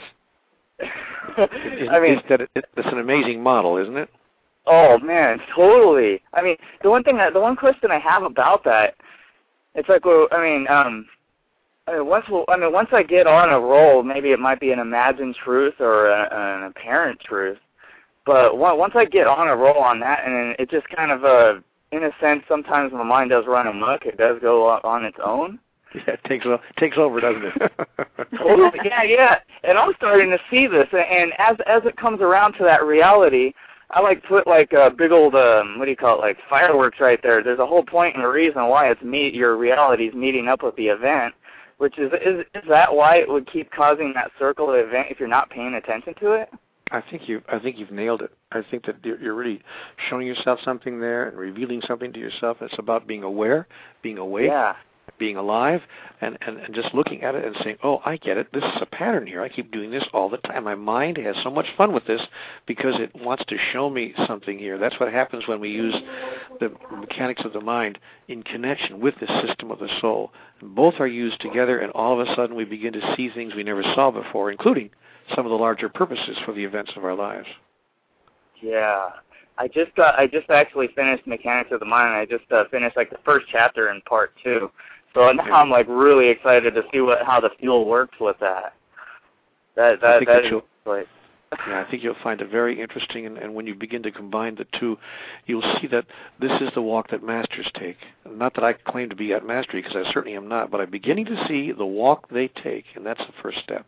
I mean, it's, that it, it's an amazing model, isn't it? Oh man, totally. I mean, the one thing, that, the one question I have about that, it's like, well, I mean, um, I mean, once, we'll, I mean, once I get on a roll, maybe it might be an imagined truth or a, an apparent truth. But once I get on a roll on that, and it just kind of, uh, in a sense, sometimes my mind does run amok. It does go on its own. Yeah, it takes takes over, doesn't it? Totally. Yeah, yeah. And I'm starting to see this, and as as it comes around to that reality, I like put like a big old um, what do you call it, like fireworks right there. There's a whole point and a reason why it's meet your reality is meeting up with the event, which is is is that why it would keep causing that circle of event if you're not paying attention to it? I think you I think you've nailed it. I think that you're, you're really showing yourself something there and revealing something to yourself. It's about being aware, being awake. Yeah. Being alive, and, and, and just looking at it and saying, oh, I get it. This is a pattern here. I keep doing this all the time. My mind has so much fun with this because it wants to show me something here. That's what happens when we use the mechanics of the mind in connection with the system of the soul. And both are used together, and all of a sudden we begin to see things we never saw before, including some of the larger purposes for the events of our lives. Yeah. I just got, I just actually finished Mechanics of the Mind, and I just uh, finished like the first chapter in part two. So now I'm like really excited to see what how the fuel works with that. That that, that is like. Yeah, I think you'll find it very interesting, and, and when you begin to combine the two, you'll see that this is the walk that masters take. Not that I claim to be at mastery, because I certainly am not, but I'm beginning to see the walk they take, and that's the first step.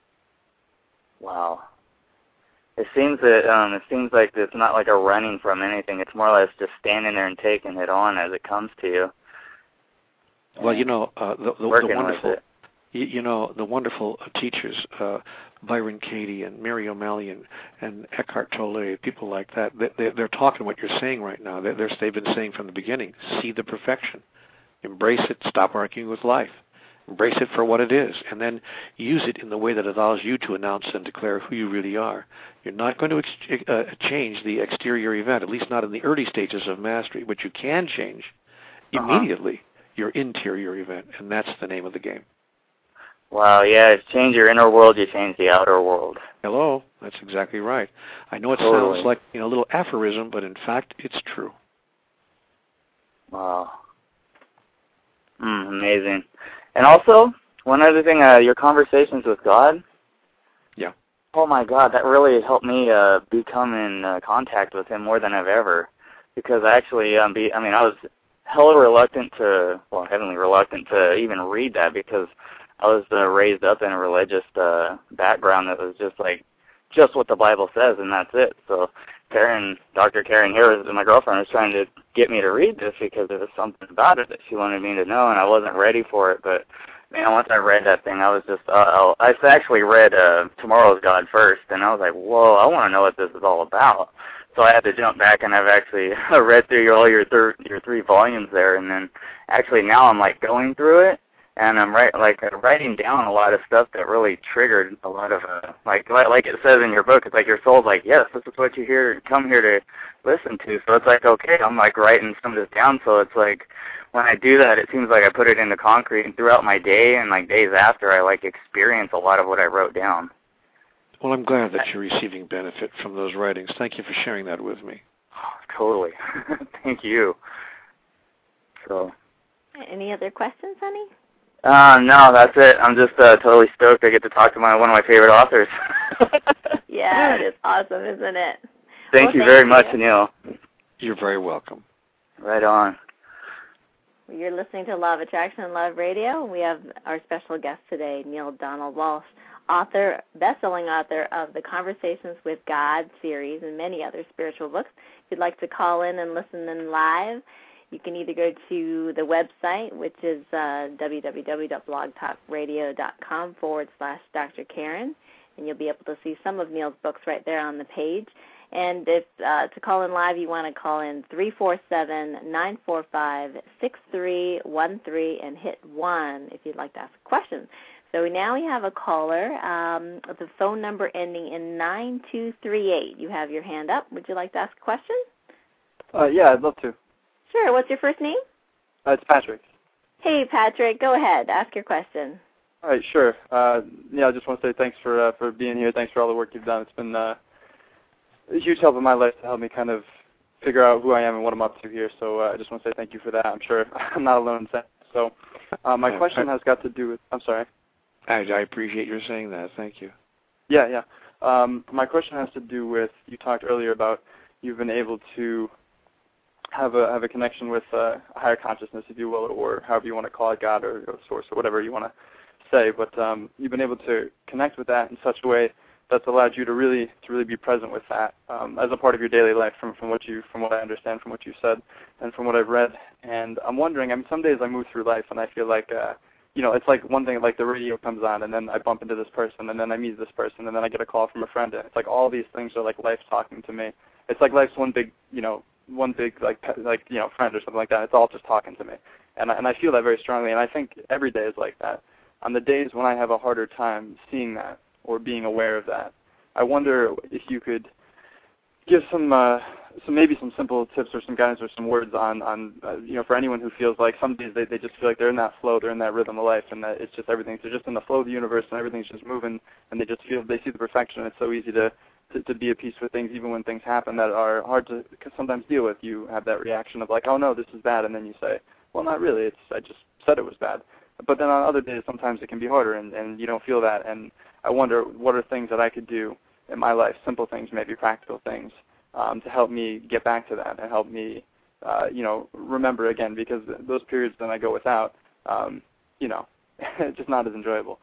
Wow. It seems that um, it seems like it's not like a running from anything. It's more or less just standing there and taking it on as it comes to you. Well, you know, uh, the, the, the wonderful, you, you know, the wonderful teachers, uh, Byron Katie and Mary O'Malley and, and Eckhart Tolle, people like that, they, they're talking what you're saying right now. They're, they've been saying from the beginning, see the perfection, embrace it, stop arguing with life, Embrace it for what it is, and then use it in the way that allows you to announce and declare who you really are. You're not going to ex- uh, change the exterior event, at least not in the early stages of mastery, but you can change uh-huh. immediately your interior event, and that's the name of the game. Wow, yeah, if you change your inner world, you change the outer world. Hello, that's exactly right. I know it totally. sounds like, you know, a little aphorism, but in fact, it's true. Wow. Mm, amazing. And also, one other thing, uh, your conversations with God. Yeah. Oh, my God, that really helped me uh, become in uh, contact with Him more than I've ever. Because I actually, um, be, I mean, I was hella reluctant to, well, heavenly reluctant to even read that because I was uh, raised up in a religious uh, background that was just like, just what the Bible says, and that's it. So Karen, Doctor Karen Harris, my girlfriend, was trying to get me to read this because there was something about it that she wanted me to know, and I wasn't ready for it. But, man, once I read that thing, I was just, uh, I actually read uh, Tomorrow's God first, and I was like, whoa, I want to know what this is all about. So I had to jump back, and I've actually read through all your, thir- your three volumes there, and then actually now I'm, like, going through it. And I'm right, like uh, writing down a lot of stuff that really triggered a lot of, uh, like, like it says in your book. It's like your soul's like, yes, this is what you hear, come here to listen to. So it's like, okay, I'm like writing some of this down. So it's like when I do that, it seems like I put it into concrete, and throughout my day and like days after, I like experience a lot of what I wrote down. Well, I'm glad that you're receiving benefit from those writings. Thank you for sharing that with me. Oh, totally. Thank you. So. Any other questions, honey? Uh, no, that's it. I'm just uh, totally stoked I get to talk to my one of my favorite authors. Yeah, it's awesome, isn't it? Thank well, you thank very you. much, Neil. You're very welcome. Right on. You're listening to Law of Attraction and Love Radio. We have our special guest today, Neale Donald Walsch, author, best-selling author of the Conversations with God series and many other spiritual books. If you'd like to call in and listen in live, you can either go to the website, which is uh, www.blogtalkradio.com forward slash Dr. Karen, and you'll be able to see some of Neil's books right there on the page. And if uh, to call in live, you want to call in three four seven, nine four five, six three one three and hit one if you'd like to ask a question. So now we have a caller, um, with the phone number ending in nine two three eight. You have your hand up. Would you like to ask a question? Uh, yeah, I'd love to. Sure. What's your first name? Uh, it's Patrick. Hey, Patrick. Go ahead. Ask your question. All right, sure. Uh, yeah, I just want to say thanks for uh, for being here. Thanks for all the work you've done. It's been uh, a huge help in my life to help me kind of figure out who I am and what I'm up to here. So uh, I just want to say thank you for that. I'm sure I'm not alone in that. So uh, my question has got to do with, I'm sorry. I, I appreciate your saying that. Thank you. Yeah, yeah. Um, my question has to do with, you talked earlier about you've been able to have a have a connection with uh, a higher consciousness, if you will, or however you want to call it, God or, or source or whatever you want to say. But um, you've been able to connect with that in such a way that's allowed you to really to really be present with that um, as a part of your daily life, from from what you from what I understand, from what you said, and from what I've read. And I'm wondering, I mean, some days I move through life and I feel like, uh, you know, it's like one thing, like the radio comes on, and then I bump into this person, and then I meet this person, and then I get a call from a friend. And it's like all these things are like life talking to me. It's like life's one big, you know, one big like like you know friend or something like that. It's all just talking to me, and I, and I feel that very strongly. And I think every day is like that. On the days when I have a harder time seeing that or being aware of that, I wonder if you could give some uh, some maybe some simple tips or some guidance or some words on on uh, you know for anyone who feels like some days they they just feel like they're in that flow, they're in that rhythm of life, and that it's just everything's they're just in the flow of the universe and everything's just moving, and they just feel they see the perfection. And it's so easy to To, to be at peace with things, even when things happen that are hard to sometimes deal with. You have that reaction of like, oh no, this is bad, and then you say, well, not really. It's I just said it was bad. But then on other days, sometimes it can be harder, and, and you don't feel that. And I wonder, what are things that I could do in my life, simple things, maybe practical things, um, to help me get back to that and help me, uh, you know, remember again, because those periods that I go without, um, you know, it's just not as enjoyable.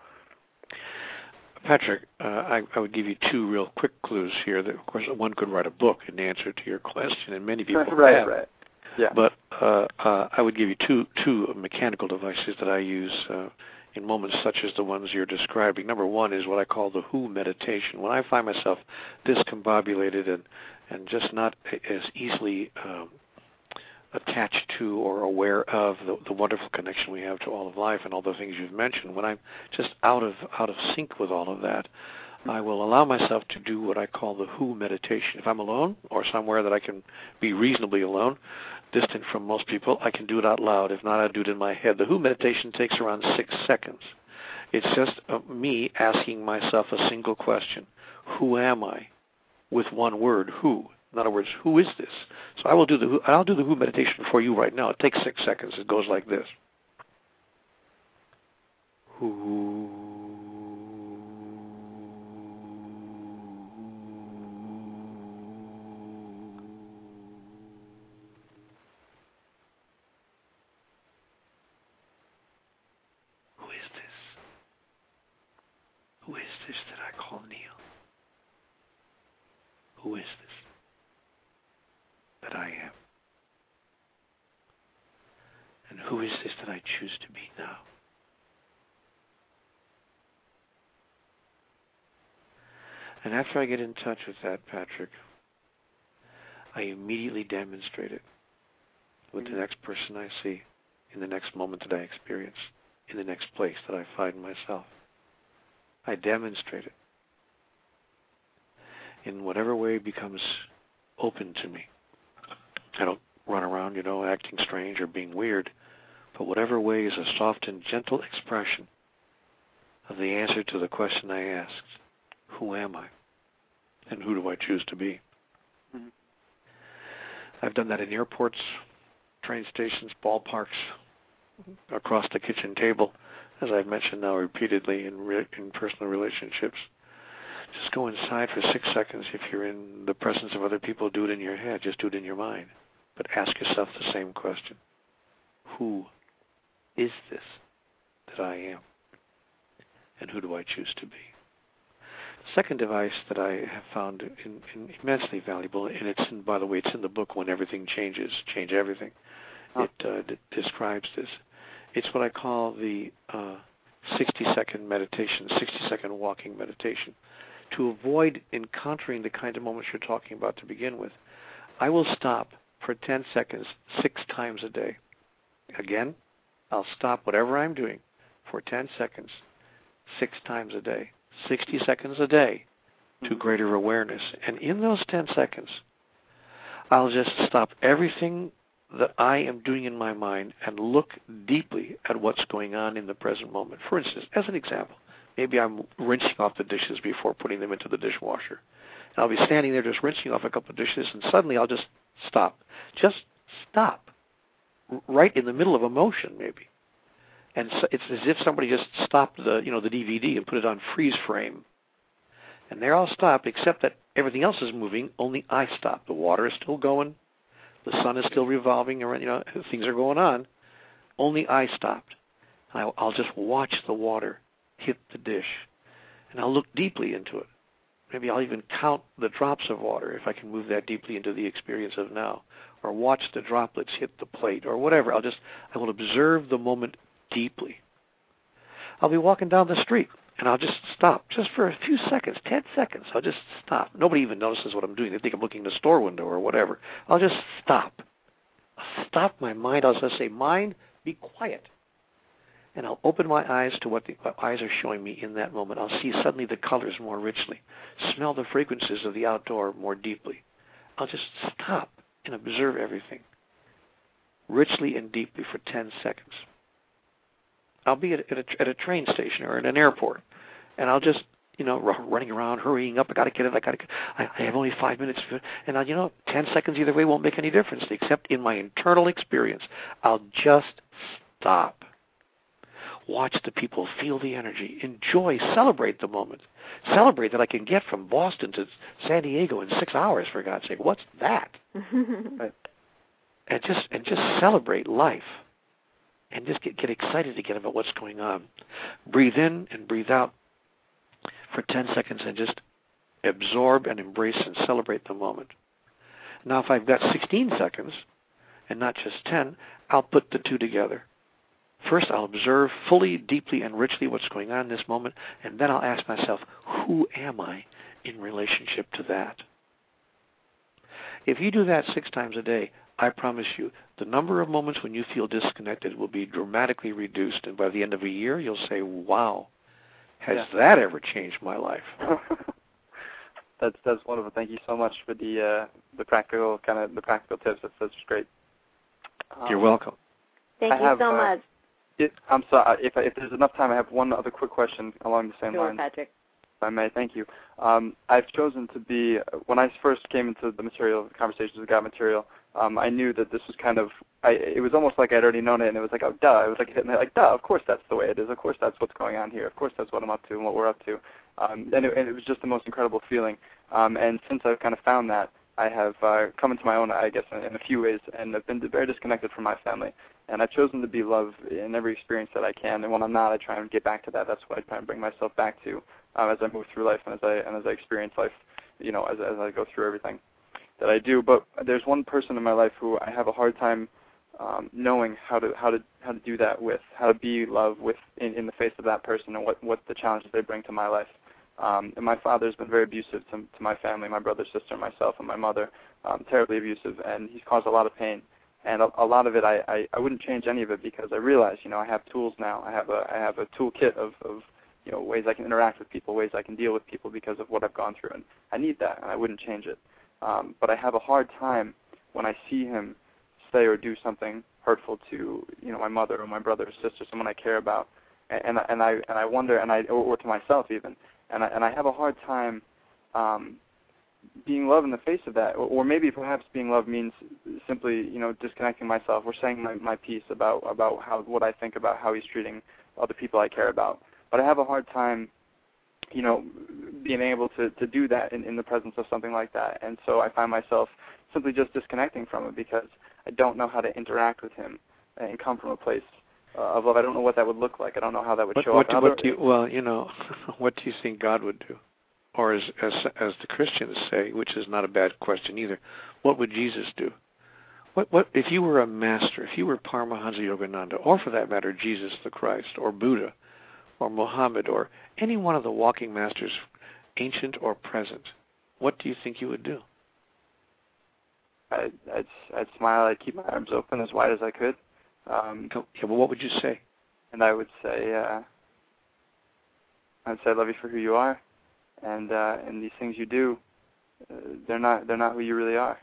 Patrick, uh, I, I would give you two real quick clues here. That, of course, one could write a book in answer to your question, and many people right, have. Right, yeah. But uh, uh, I would give you two two mechanical devices that I use uh, in moments such as the ones you're describing. Number one is what I call the who meditation. When I find myself discombobulated and, and just not as easily um, attached to or aware of the, the wonderful connection we have to all of life and all the things you've mentioned, when I'm just out of out of sync with all of that, I will allow myself to do what I call the who meditation. If I'm alone or somewhere that I can be reasonably alone, distant from most people, I can do it out loud. If not, I do it in my head. The who meditation takes around six seconds. It's just uh, me asking myself a single question. Who am I? With one word, who. In other words, who is this? So I will do the who, I'll do the who meditation for you right now. It takes six seconds. It goes like this. Who. Who is this that I call Neil? Who is this that I am? And who is this that I choose to be now? And after I get in touch with that, Patrick, I immediately demonstrate it with the next person I see, in the next moment that I experience, in the next place that I find myself. I demonstrate it in whatever way becomes open to me. I don't run around, you know, acting strange or being weird, but whatever way is a soft and gentle expression of the answer to the question I asked, who am I? And who do I choose to be? Mm-hmm. I've done that in airports, train stations, ballparks, across the kitchen table, as I've mentioned now repeatedly in, re- in personal relationships. Just go inside for six seconds. If you're in the presence of other people, do it in your head. Just do it in your mind. But ask yourself the same question. Who is this that I am? And who do I choose to be? Second device that I have found in, in immensely valuable, and it's in, by the way, it's in the book When Everything Changes, Change Everything. Oh. It uh, d- describes this. It's what I call the uh, sixty-second meditation, sixty-second walking meditation. To avoid encountering the kind of moments you're talking about to begin with, I will stop for ten seconds six times a day. Again, I'll stop whatever I'm doing for ten seconds six times a day. sixty seconds a day to greater awareness. And in those ten seconds, I'll just stop everything that I am doing in my mind and look deeply at what's going on in the present moment. For instance, as an example, maybe I'm rinsing off the dishes before putting them into the dishwasher. And I'll be standing there just rinsing off a couple of dishes, and suddenly I'll just stop. Just stop. Right in the middle of a motion, maybe. And so it's as if somebody just stopped the, you know, the D V D and put it on freeze frame. And there I'll stop, except that everything else is moving, only I stop. The water is still going. The sun is still revolving, or, you know, things are going on. Only I stopped. I'll, I'll just watch the water hit the dish, and I'll look deeply into it. Maybe I'll even count the drops of water if I can move that deeply into the experience of now, or watch the droplets hit the plate, or whatever. I'll just, I will observe the moment deeply. I'll be walking down the street, and I'll just stop, just for a few seconds, ten seconds. I'll just stop. Nobody even notices what I'm doing. They think I'm looking in the store window or whatever. I'll just stop. I'll stop my mind. I'll just say, mind, be quiet. And I'll open my eyes to what the eyes are showing me in that moment. I'll see suddenly the colors more richly, smell the fragrances of the outdoor more deeply. I'll just stop and observe everything richly and deeply for ten seconds. I'll be at, at, a, at a train station or at an airport, and I'll just, you know, r- running around, hurrying up. I got to get it. I got to. I, I have only five minutes, and I'll, you know, ten seconds either way won't make any difference, except in my internal experience. I'll just stop. Watch the people, feel the energy, enjoy, celebrate the moment. Celebrate that I can get from Boston to San Diego in six hours, for God's sake. What's that? Right. And just and just celebrate life. And just get, get excited again about what's going on. Breathe in and breathe out for ten seconds and just absorb and embrace and celebrate the moment. Now, if I've got sixteen seconds and not just ten, I'll put the two together. First, I'll observe fully, deeply, and richly what's going on in this moment, and then I'll ask myself, who am I in relationship to that? If you do that six times a day, I promise you, the number of moments when you feel disconnected will be dramatically reduced, and by the end of a year, you'll say, wow, has yeah. that ever changed my life? that's that's wonderful. Thank you so much for the uh, the practical kind of the practical tips. That's, that's great. Um, You're welcome. Thank I you have, so uh, much. It, I'm sorry, if, if there's enough time, I have one other quick question along the same Sure, lines. Patrick. If I may, thank you. Um, I've chosen to be, when I first came into the material, Conversations with God material, um, I knew that this was kind of, I, it was almost like I'd already known it, and it was like, oh, duh. It was like, like, duh, of course that's the way it is. Of course that's what's going on here. Of course that's what I'm up to and what we're up to. Um, and, it, and it was just the most incredible feeling. Um, and since I've kind of found that, I have uh, come into my own, I guess, in, in a few ways, and I've been very disconnected from my family. And I've chosen to be love in every experience that I can. And when I'm not, I try and get back to that. That's what I try and bring myself back to um, as I move through life and as I and as I experience life, you know, as as I go through everything that I do. But there's one person in my life who I have a hard time um, knowing how to how to how to do that with, how to be love with in, in the face of that person, and what what the challenges they bring to my life. Um, and my father's been very abusive to, to my family, my brother, sister, myself, and my mother, um, terribly abusive, and he's caused a lot of pain. And a, a lot of it, I, I, I wouldn't change any of it because I realize, you know, I have tools now. I have a I have a toolkit of, of, you know, ways I can interact with people, ways I can deal with people because of what I've gone through, and I need that, and I wouldn't change it. Um, but I have a hard time when I see him say or do something hurtful to, you know, my mother or my brother or sister, someone I care about, and and, and I and I wonder, and I or, or to myself even, and I and I have a hard time. Um, being love in the face of that, or, or maybe perhaps being love means simply, you know, disconnecting myself or saying my, my piece about, about how what I think about how he's treating other people I care about. But I have a hard time, you know, being able to, to do that in, in the presence of something like that. And so I find myself simply just disconnecting from it because I don't know how to interact with him and come from a place uh, of love. I don't know what that would look like. I don't know how that would what, show what up. Do, what do you, well, you know, what do you think God would do? Or as, as as the Christians say, which is not a bad question either, what would Jesus do? What what if you were a master, if you were Paramahansa Yogananda, or for that matter, Jesus the Christ, or Buddha, or Muhammad, or any one of the walking masters, ancient or present, what do you think you would do? I'd, I'd, I'd smile. I'd keep my arms open as wide as I could. Um, yeah, well, what would you say? And I would say, uh, I'd say, I love you for who you are. And uh, and these things you do, uh, they're not they're not who you really are.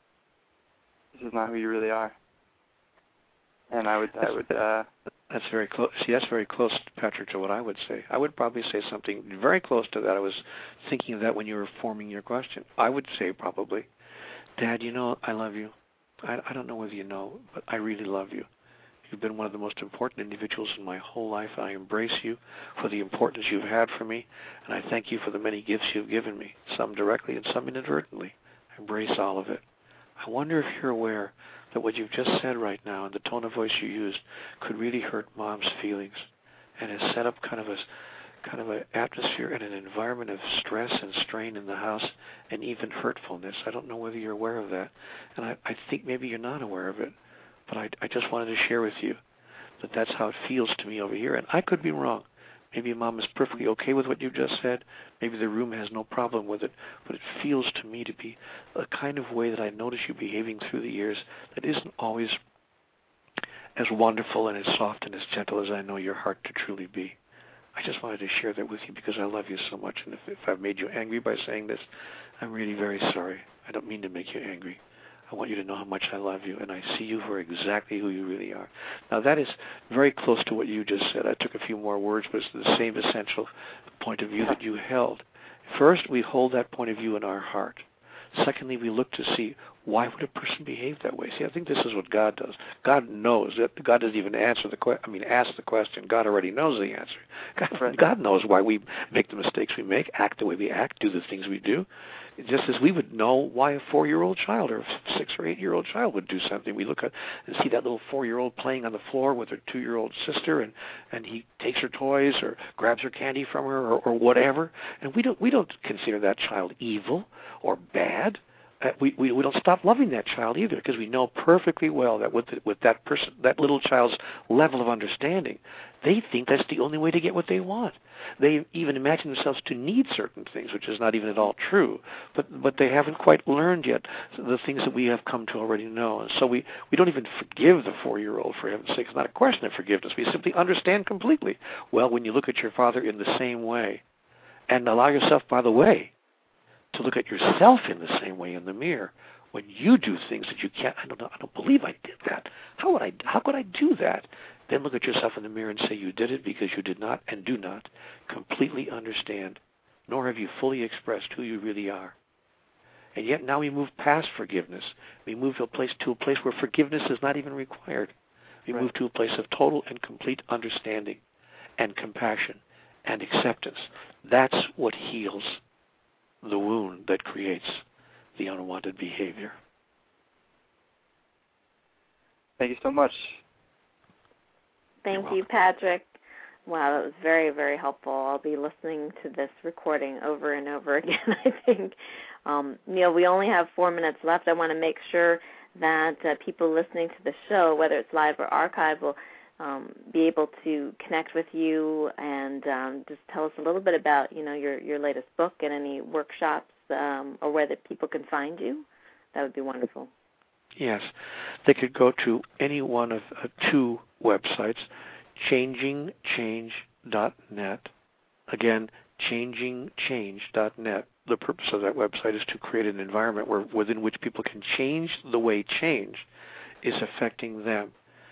This is not who you really are. And I would I would. Uh, that's very close. See, that's very close, Patrick, to what I would say. I would probably say something very close to that. I was thinking of that when you were forming your question. I would say probably, Dad, you know, I love you. I, I don't know whether you know, but I really love you. You've been one of the most important individuals in my whole life. I embrace you for the importance you've had for me, and I thank you for the many gifts you've given me, some directly and some inadvertently. I embrace all of it. I wonder if you're aware that what you've just said right now and the tone of voice you used could really hurt Mom's feelings and has set up kind of a kind of an atmosphere and an environment of stress and strain in the house and even hurtfulness. I don't know whether you're aware of that, and I, I think maybe you're not aware of it. But I, I just wanted to share with you that that's how it feels to me over here. And I could be wrong. Maybe Mom is perfectly okay with what you just said. Maybe the room has no problem with it. But it feels to me to be a kind of way that I notice you behaving through the years that isn't always as wonderful and as soft and as gentle as I know your heart to truly be. I just wanted to share that with you because I love you so much. And if, if I've made you angry by saying this, I'm really very sorry. I don't mean to make you angry. I want you to know how much I love you, and I see you for exactly who you really are. Now, that is very close to what you just said. I took a few more words, but it's the same essential point of view that you held. First, we hold that point of view in our heart. Secondly, we look to see, why would a person behave that way? See, I think this is what God does. God knows that. God doesn't even answer the question. I mean, ask the question. God already knows the answer. God, right. God knows why we make the mistakes we make, act the way we act, do the things we do. Just as we would know why a four-year-old child or a six- or eight-year-old child would do something. We look at and see that little four-year-old playing on the floor with her two-year-old sister, and, and he takes her toys or grabs her candy from her or, or whatever, and we don't we don't consider that child evil or bad. uh, we, we we don't stop loving that child either, because we know perfectly well that with the, with that person, that little child's level of understanding, they think that's the only way to get what they want. They even imagine themselves to need certain things, which is not even at all true. But but they haven't quite learned yet the things that we have come to already know. And so we, we don't even forgive the four-year-old, for heaven's sake. It's not a question of forgiveness. We simply understand completely. Well, when you look at your father in the same way, and allow yourself, by the way, to look at yourself in the same way in the mirror, when you do things that you can't, I don't know, I don't believe I did that. How would I? How could I do that? Then look at yourself in the mirror and say you did it because you did not and do not completely understand, nor have you fully expressed who you really are. And yet now we move past forgiveness. We move to a place to a place where forgiveness is not even required. We right. move to a place of total and complete understanding and compassion and acceptance. That's what heals the wound that creates the unwanted behavior. Thank you so much. Thank you, Patrick. Wow, that was very, very helpful. I'll be listening to this recording over and over again, I think. Um, Neil, we only have four minutes left. I want to make sure that uh, people listening to the show, whether it's live or archive, will um, be able to connect with you and um, just tell us a little bit about, you know, your, your latest book and any workshops um, or where that people can find you. That would be wonderful. Yes. They could go to any one of uh, two websites, changing change dot net. Again, changing change dot net. The purpose of that website is to create an environment where within which people can change the way change is affecting them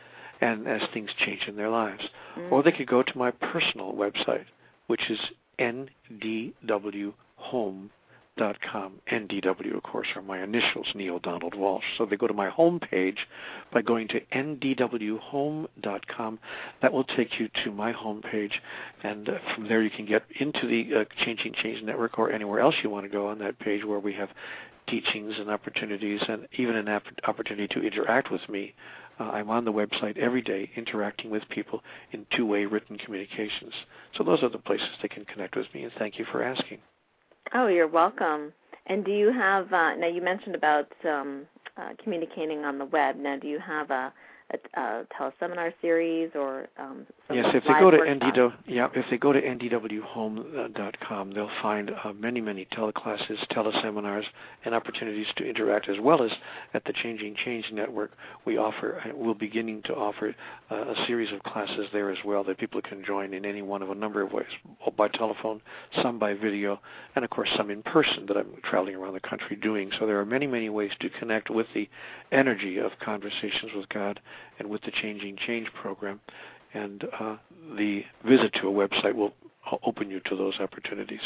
and as things change in their lives. Mm-hmm. Or they could go to my personal website, which is N D W home dot com. N D W, of course, are my initials, Neil Donald Walsch. So they go to my home page by going to N D W home dot com. That will take you to my home page, and uh, from there you can get into the uh, Changing Change Network or anywhere else you want to go on that page where we have teachings and opportunities and even an opportunity to interact with me. Uh, I'm on the website every day interacting with people in two-way written communications. So those are the places they can connect with me, and thank you for asking. Oh, you're welcome. And do you have, uh, now you mentioned about um, uh, communicating on the web. Now, do you have a, a, a teleseminar series or um, some Yes, if they go to N D W, yeah, if they go to N D W home dot com, they'll find uh, many, many teleclasses, teleseminars, and opportunities to interact, as well as at the Changing Change Network. We offer, we're beginning to offer uh, a series of classes there as well that people can join in any one of a number of ways, by telephone, some by video, and of course some in person that I'm traveling around the country doing. So there are many, many ways to connect with the energy of Conversations with God and with the Changing Change program. And uh, the visit to a website will open you to those opportunities.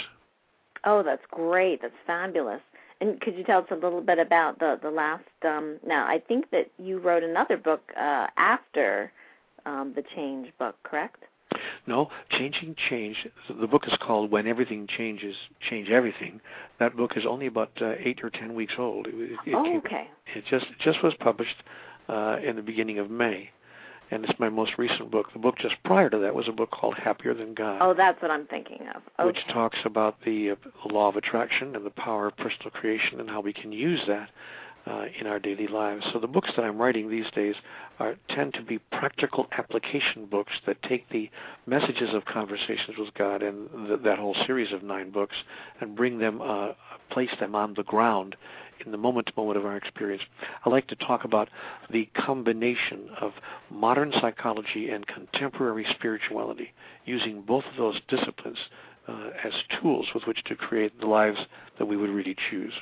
Oh, that's great. That's fabulous. And could you tell us a little bit about the, the last, um, now I think that you wrote another book uh, after um, the Change book, correct? No, Changing Change, the book is called When Everything Changes, Change Everything. That book is only about uh, eight or ten weeks old. It, it oh, came, okay. It just, it just was published uh, in the beginning of May. And it's my most recent book. The book just prior to that was a book called Happier Than God. Oh, that's what I'm thinking of. Okay. Which talks about the, uh, the law of attraction and the power of personal creation and how we can use that uh, in our daily lives. So the books that I'm writing these days are tend to be practical application books that take the messages of Conversations with God and the, that whole series of nine books and bring them, uh, place them on the ground in the moment-to-moment of our experience. I like to talk about the combination of modern psychology and contemporary spirituality, using both of those disciplines uh, as tools with which to create the lives that we would really choose.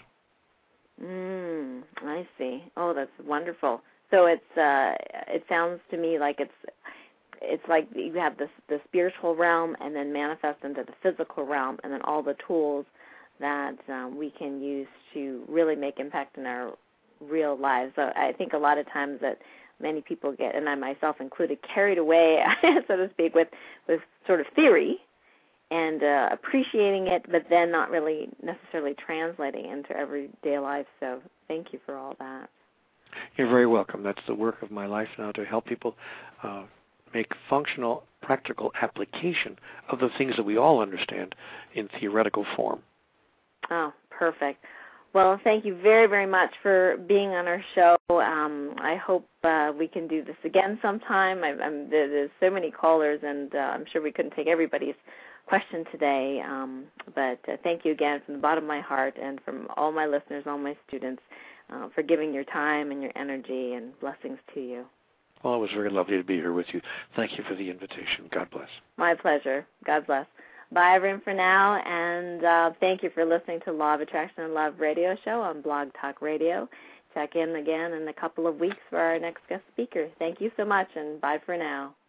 Mm, I see. Oh, that's wonderful. So it's uh, it sounds to me like it's it's like you have this the spiritual realm and then manifest into the physical realm, and then all the tools that um, we can use to really make impact in our real lives. So I think a lot of times that many people get, and I myself included, carried away, so to speak, with, with sort of theory and uh, appreciating it, but then not really necessarily translating into everyday life. So thank you for all that. You're very welcome. That's the work of my life now, to help people uh, make functional, practical application of the things that we all understand in theoretical form. Oh, perfect. Well, thank you very, very much for being on our show. Um, I hope uh, we can do this again sometime. I, I'm, there's so many callers, and uh, I'm sure we couldn't take everybody's question today. Um, but uh, thank you again from the bottom of my heart and from all my listeners, all my students, uh, for giving your time and your energy, and blessings to you. Well, it was very lovely to be here with you. Thank you for the invitation. God bless. My pleasure. God bless. Bye, everyone, for now, and uh, thank you for listening to Law of Attraction and Love radio show on Blog Talk Radio. Check in again in a couple of weeks for our next guest speaker. Thank you so much, and bye for now.